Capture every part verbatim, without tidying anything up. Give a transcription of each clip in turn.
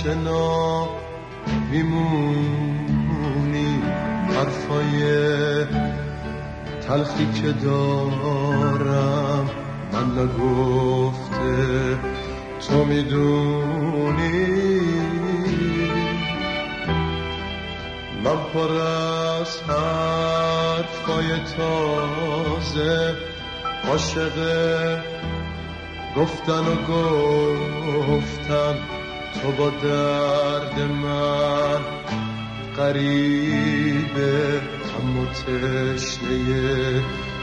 آشنا میمونی، حرفای تلخی که دارم من نگفته تو میدونی. من پر از حرفای تازه، عاشق گفتن و گفتن، تو با درد من غریبه اما تشنه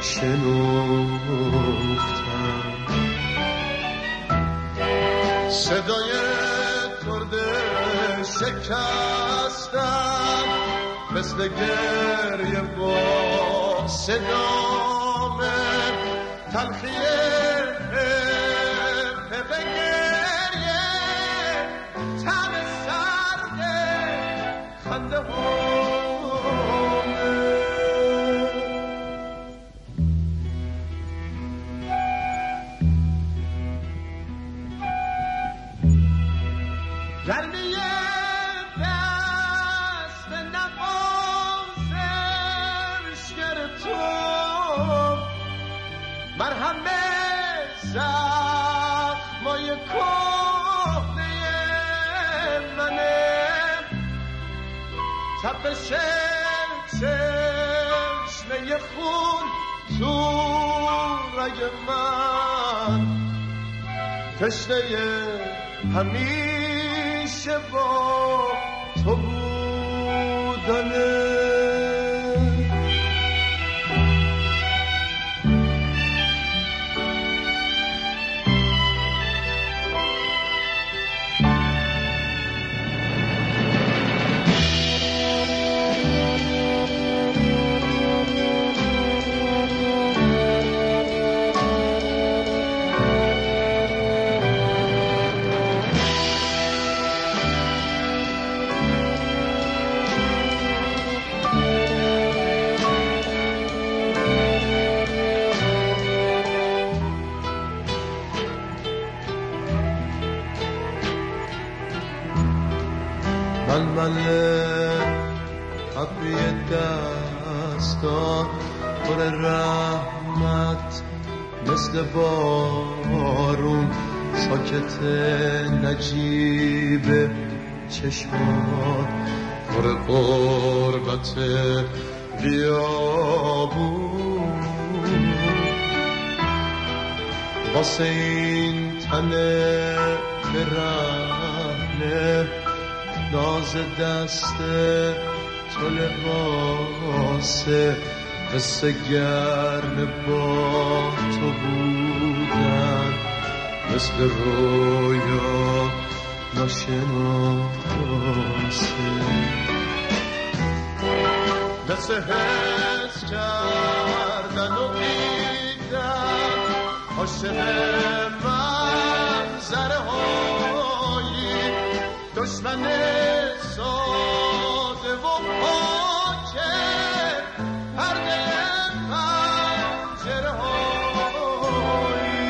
شنفتن. صدای ترده شکستم مثل گریه با صدامه، تلخیه پق گریه، تن سرده خنده همه. گرمی دست نوازشگر تو مرهم زخمای کهنه منه، تپش چشمه خون تو رگ من، تشنه همیشه با تو بودنه. من من ابری دستا پر رحمت مثل بارون، ساکت نجیب چشمان پر قربت بیابون. واسه این تنه برهنه ناز دست تو لباسه، قصه گرم با تو بودن مثل رویا ناشناسه. دست حس کردن و دیدن عاشق منظره هایی، دشمن ساده و پاکه پرده پنجره هایی.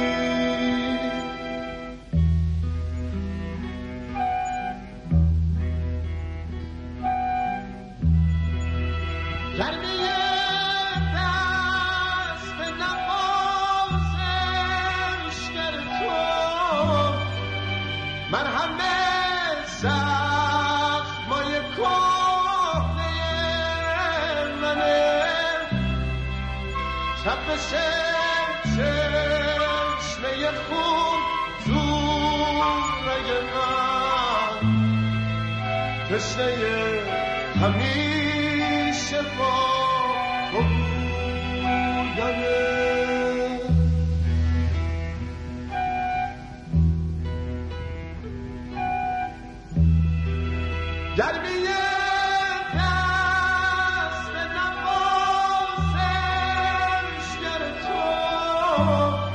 گرمی دست نوازشگر تو مرهم زخمای کهنه منه، تپش چشمه خون تو رگ من، تشنه همیشه با تو بودنه. گرمی دست نوازشگر تو